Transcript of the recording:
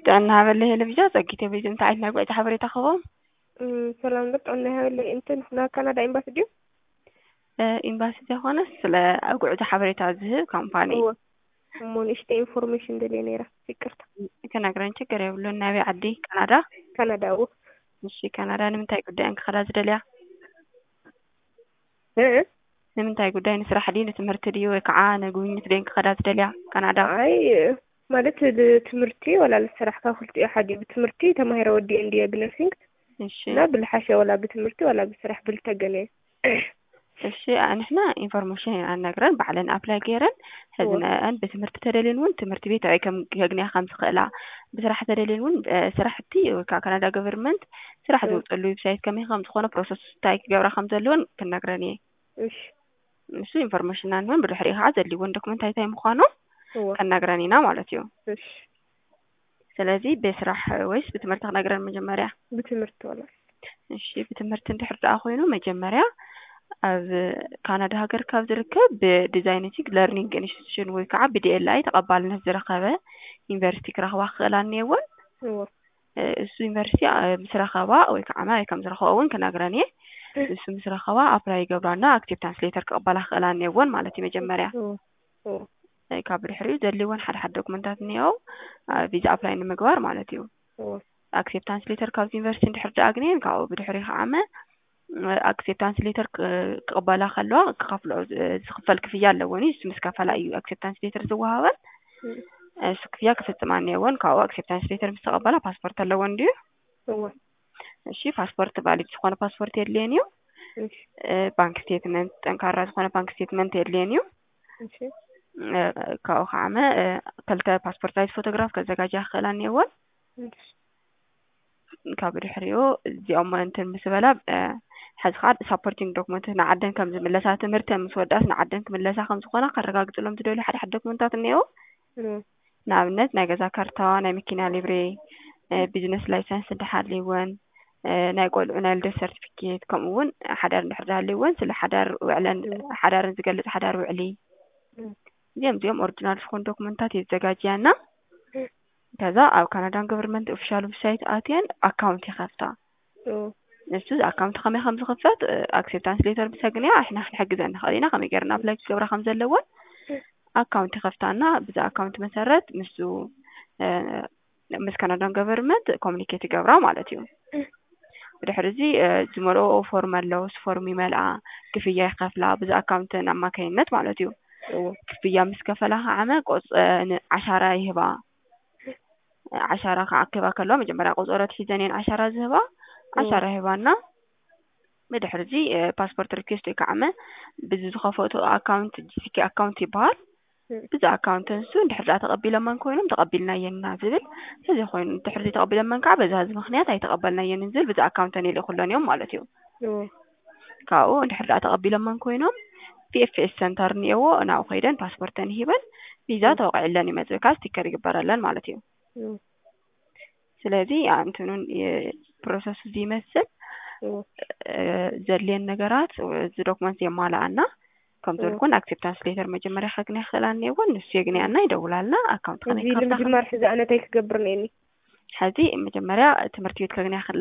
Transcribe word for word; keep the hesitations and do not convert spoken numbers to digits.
ጥዕና ሃበለ ቴሌቪዥን ፀጊት ቴሌቪዥን እንታይ ዓይነት ናይ ጉዕዞ ሓበሬታ ኸቦም? ሰላም ዶ ጥዕና ሃበለ እንትን ናብ ካናዳ ኤምባሲ ድዩ? ኤምባሲ ዘይኮነስ ስለ ጉዕዞ ሓበሬታ ዝህብ ካምፓኒ እሞ ንእሽተይ ኢንፎርሜሽን ደልየ ነይራ ይቅርታ ክነግረን ችግር የብሉን። ናበይ ዓዲ? ካናዳ? ካናዳ እዎ። እሺ ካናዳ ንምንታይ ጉዳይ ክኸዳ ዝደልያ? እ ንምንታይ ጉዳይ ንስራሕ ድዩ ንትምህርቲ ድዩ ወይ ከዓ ንጉብኝት ድዩ ክኸዳ ዝደልያ ካናዳ? አይ ማለት ትምህርቲ ወላ ለስራሕ ካብ ክልቲኡ ሓደ ብትምህርቲ ተማሂረ ወዲየ እንድየ ብነርሲንግ እሺ እና ብልሓሸ ወላ ብትምህርቲ ወላ ብስራሕ ብልተገነ እሺ ንሕና ኢንፎርሜሽን ኣነግረን ባዕለን ኣፕላይ ገይረን ሕዝነአን ብትምህርቲ ተደልየን እውን ትምህርቲ ቤት ኣይ ከም ከግንያ ከም ዝኽእላ ብስራሕ ተደልየን እውን ስራሕቲ ወይ ከዓ ካናዳ ገቨርንመንት ስራሕ ዝውፅሉ ዌብሳይት ከመይ ከም ዝኾነ ፕሮሰስ እንታይ ክገብራ ከም ዘለወን ክነግረን እየ። እሺ እሱ ኢንፎርሜሽን አንወን ብድሕሪኡ ከዓ ዘድልይዎን ዶክመንት እንታይ ምዃኑ ከነግረን ኢና ማለት እዩ። እሺ ስለዚ ብስራሕ ወይስ ብትምህርቲ ክነግረን መጀመርያ? ብትምህርቲ ወላ እሺ ብትምህርቲ እንድሕር ደኣ ኮይኑ መጀመርያ ኣብ ካናዳ ሃገር ካብ ዝርከብ ብዲዛይነቲንግ ለርኒንግ ኢንስቲትዩሽን ወይ ከዓ ብዲኤልኣይ ተቐባልነት ዝረኸበ ዩኒቨርሲቲ ክረኽባ ክኽእላ እኒአወን። እሱ ዩኒቨርሲቲ ምስ ረኸባ ወይ ከዓ ማይ ከም ዝረኸባ እውን ክነግረን እየ። እሱ ምስ ረኸባ ኣፕላይ ይገብራና ኣክሴፕታንስ ሌተር ክቕበላ ክኽእላ እኒአወን ማለት እዩ መጀመርያ። ካብ ድሕሪኡ ዘድልይዎን ሓደ ሓደ ዶክመንታት እኒአው ቪዛ ኣፕላይ ንምግባር ማለት እዩ። ኣክሴፕታንስ ሌተር ካብ ዩኒቨርሲቲ እንድሕር ደኣ ግንየን ካብኡ ብድሕሪኡ ከዓ ኣክሴፕታንስ ሌተር ክቕበላ ከለዋ ክኸፍልኦ ዝኽፈል ክፍያ ኣለዎን እዩ። እሱ ምስ ከፈላ እዩ ኣክሴፕታንስ ሌተር ዝወሃበን እሱ ክፍያ ክፍፅማ እኒአወን። ካብኡ ኣክሴፕታንስ ሌተር ምስ ተቐበላ ፓስፖርት ኣለወን ድዩ? እሺ ፓስፖርት ቫሊድ ዝኾነ ፓስፖርት የድልየን እዩ። ባንክ ስቴትመንት ጠንካራ ዝኾነ ባንክ ስቴትመንት የድልየን እዩ። ካብኡ ከዓ ክልተ ፓስፖርት ሳይዝ ፎቶግራፍ ከዘጋጅያ ክኽእላ እኒአወን። ካብ ድሕሪኡ እዚኦም እንትን ምስ በላ ሕዚ ከዓ ሳፖርቲንግ ዶክመንት ንዓደን ከም ዝምለሳ ትምህርቲ ምስ ወዳእስ ንዓደን ክምለሳ ከም ዝኾና ከረጋግፅሎም ዝደልዩ ሓደ ሓደ ዶክመንታት እኒአው። ንኣብነት ናይ ገዛ ካርታ፣ ናይ መኪና ሊብሬ፣ ቢዝነስ ላይሰንስ እንድሓልይወን፣ ናይ ቆልዑ ናይ ልደት ሰርቲፊኬት ከምኡ እውን ሓዳር እንድሕር ሃልይወን ስለ ሓዳር ውዕለን ሓዳርን ዝገልፅ ሓዳር ውዕሊ እዚኦም እዚኦም ኦሪጂናል ዝኾኑ ዶክመንታት የዘጋጅያና። ከዛ ኣብ ካናዳን ገቨርንመንት ኦፊሻል ዌብሳይት ኣትየን ኣካውንት ይኸፍታ። እሱ ኣካውንት ከመይ ከም ዝኽፈት ኣክሴፕታንስ ሌተር ብሰግንያ ኣሕና ክንሕግዘን ንኽእል ኢና ከመይ ጌርና ኣፕላይ ክገብራ ከም ዘለወን ኣካውንት ይኸፍታና። ብዛ ኣካውንት መሰረት ንሱ ምስ ካናዳን ገቨርንመንት ኮሙኒኬት ይገብራ ማለት እዩ። ብድሕሪ እዚ ዝመልኦ ፎርም ኣለዎ እሱ ፎርም ይመልኣ ክፍያ ይኸፍላ ብዛ ኣካውንት ኣማካይነት ማለት እዩ። ክፍያ ምስ ከፈላ ከዓ ቆፅ ዓሻራ ይህባ። ዓሻራ ከዓክባ ከለዋ መጀመርያ ቆፀረት ሒዘን እየን ዓሻራ ዝህባ ዓሻራ ይህባና ብድሕሪ እዚ ፓስፖርት ሪኩዌስት ወይ ከዓ ብዚ ዝኸፈቱ ኣካውንት ጂሲኬ ኣካውንት ይበሃል። ብዛ ኣካውንት ንሱ እንድሕር ደኣ ተቐቢሎመን ኮይኖም ተቐቢልናየን ኢና ዝብል ስለዚ ኮይኑ እንድሕር ተቐቢሎመን ከዓ በዛ ምክንያት ኣይተቐበልናየን ዝብል ብዛ ኣካውንት የልእኹሎን እዮም ማለት እዩ። ካብኡ እንድሕር ደኣ ተቐቢሎመን ኮይኖም ፒኤፍኤስ ሰንተር እኒአዎ ናብኡ ከይደን ፓስፖርተን ሂበን ቪዛ ተወቂዕለን ይመፅእ ከዓ ስቲከር ይግበረለን ማለት እዩ። ስለዚ እንትኑን ፕሮሰስ እዚ ይመስል ዘድልየን ነገራት እዚ ዶክመንት የማልኣና ከም ዘልኩን ኣክሴፕታንስ ሌተር መጀመርያ ከግንያ ክኽእላ እኒአወን ንሱ የግንያና ይደውላልና ኣካውንት ከመይ ከፍታ ንምጅማር ሕዚ ኣነ እንታይ ክገብር ነየኒ? ሕዚ መጀመርያ ትምህርቲ ቤት ከግንያ